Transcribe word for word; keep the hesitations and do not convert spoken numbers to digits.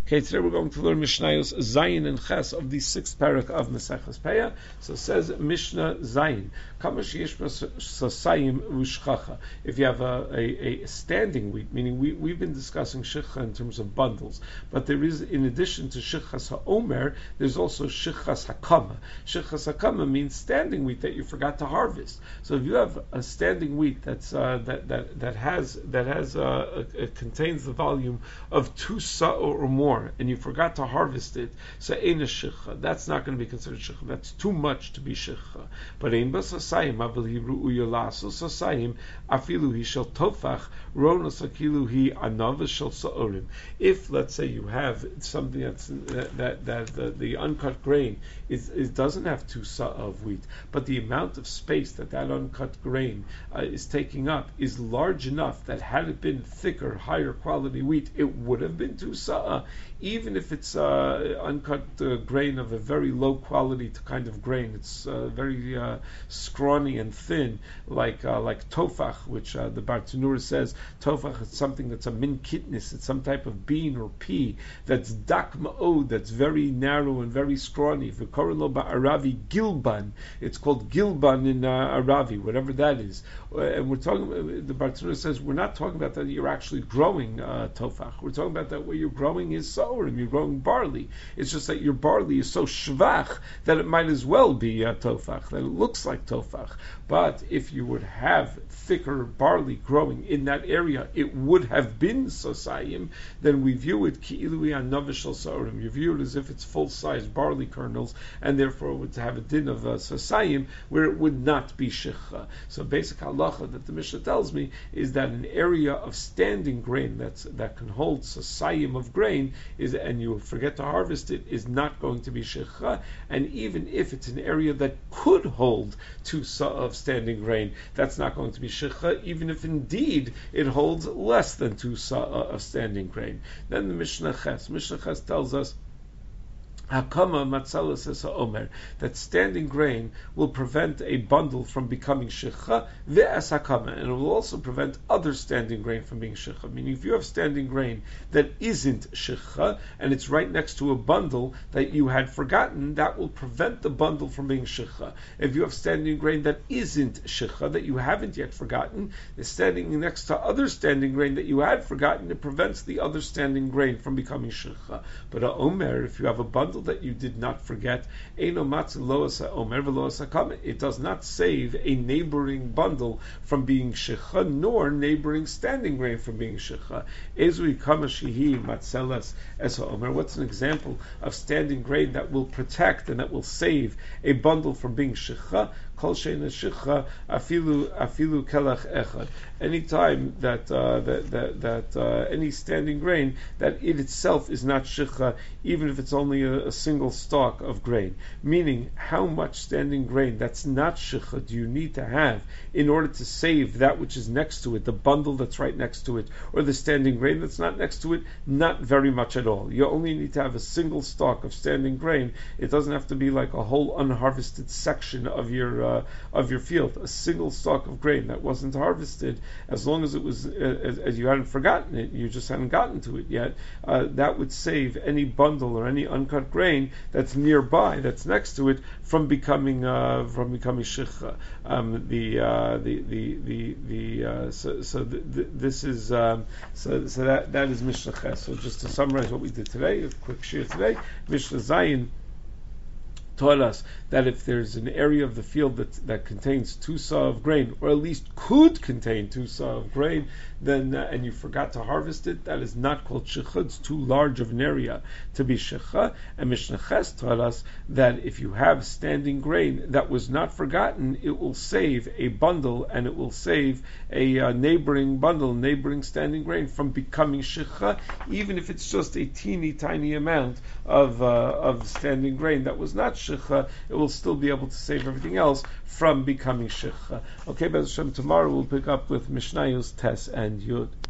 Okay, today we're going to learn Mishnayos Zayin and Ches of the sixth parak of Maseches Peah. So it says Mishnah Zayin. If you have a, a, a standing wheat, meaning we, we've been discussing Shikha in terms of bundles, but there is, in addition to Shichas HaOmer, there's also Shichas HaKama. Shichas HaKama means standing wheat that you forgot to harvest. So if you have a standing wheat that's uh, that, that that has that has uh, it contains the volume of two sa or more, and you forgot to harvest it, so ein a shikha. That's not going to be considered shikha. That's too much to be shikha. But ein basasayim avli ru'uya lasu sasayim afilu hi shel tofach ronos akilu hi anav shel sa'orim. If, let's say, you have something that's that that, that the, the uncut grain is it doesn't have two sa of wheat, but the amount of space that that uncut grain uh, is taking up is large enough that had it been thicker, higher quality wheat, it would have been two sa. Even if it's uh, uncut uh, grain of a very low quality kind of grain, it's uh, very uh, scrawny and thin, like uh, like tofach, which uh, the Bartanura says tofach is something that's a min kitnis, it's some type of bean or pea that's dak ma'od, that's very narrow and very scrawny. V'korelo ba'aravi gilban, it's called gilban in uh, Aravi, whatever that is. Uh, and we're talking, the Bartanura says we're not talking about that you're actually growing uh, tofach. We're talking about that what you're growing is so. And you're growing barley. It's just that your barley is so shvach that it might as well be uh, tofach, that it looks like tofach. But if you would have thicker barley growing in that area, it would have been sosayim. Then we view it ki'ilui anavishal sa'orim. You view it as if it's full-size barley kernels, and therefore it would have a din of uh, sosayim, where it would not be shikha. So basic halacha that the Mishnah tells me is that an area of standing grain that's that can hold sosayim of grain is, and you forget to harvest it, is not going to be shikha. And even if it's an area that could hold two sa of standing grain, that's not going to be shikha, even if indeed it holds less than two sa of standing grain. Then the Mishnah Ches, Mishnah Ches tells us Hakama matzala says Omer, that standing grain will prevent a bundle from becoming shikha ve'as hakama, and it will also prevent other standing grain from being shikha. Meaning, if you have standing grain that isn't shikha and it's right next to a bundle that you had forgotten, that will prevent the bundle from being shikha. If you have standing grain that isn't shikha, that you haven't yet forgotten, is standing next to other standing grain that you had forgotten, it prevents the other standing grain from becoming shikha. But a Omer, if you have a bundle that you did not forget, it does not save a neighboring bundle from being shikha, nor neighboring standing grain from being shikha. What's an example of standing grain that will protect and that will save a bundle from being shikha? Anytime that uh, that that, that uh, any standing grain that it itself is not shikha, even if it's only a, a single stalk of grain. Meaning, how much standing grain that's not shikha do you need to have in order to save that which is next to it, the bundle that's right next to it, or the standing grain that's not next to it? Not very much at all. You only need to have a single stalk of standing grain. It doesn't have to be like a whole unharvested section of your uh, of your field. A single stalk of grain that wasn't harvested, as long as it was, uh, as, as you hadn't forgotten it, you just hadn't gotten to it yet, uh, that would save any bundle or any uncut grain that's nearby, that's next to it, from becoming uh, from becoming shikha. Um, the, uh, the the the the uh, so so th- th- this is um, so so that that is Mishnah Ches. So just to summarize what we did today, a quick share today, Mishnah Zayin taught us that if there's an area of the field that that contains two sa of grain, or at least could contain two sa of grain, then uh, and you forgot to harvest it, that is not called shikha. It's too large of an area to be shikha. And Mishnah Ches taught us that if you have standing grain that was not forgotten, it will save a bundle, and it will save a uh, neighboring bundle, neighboring standing grain from becoming shikha, even if it's just a teeny tiny amount of uh, of standing grain that was not shikha. It will still be able to save everything else from becoming shikha. Okay, Be'ez Hashem, tomorrow we'll pick up with Mishnayos Tes and Yud.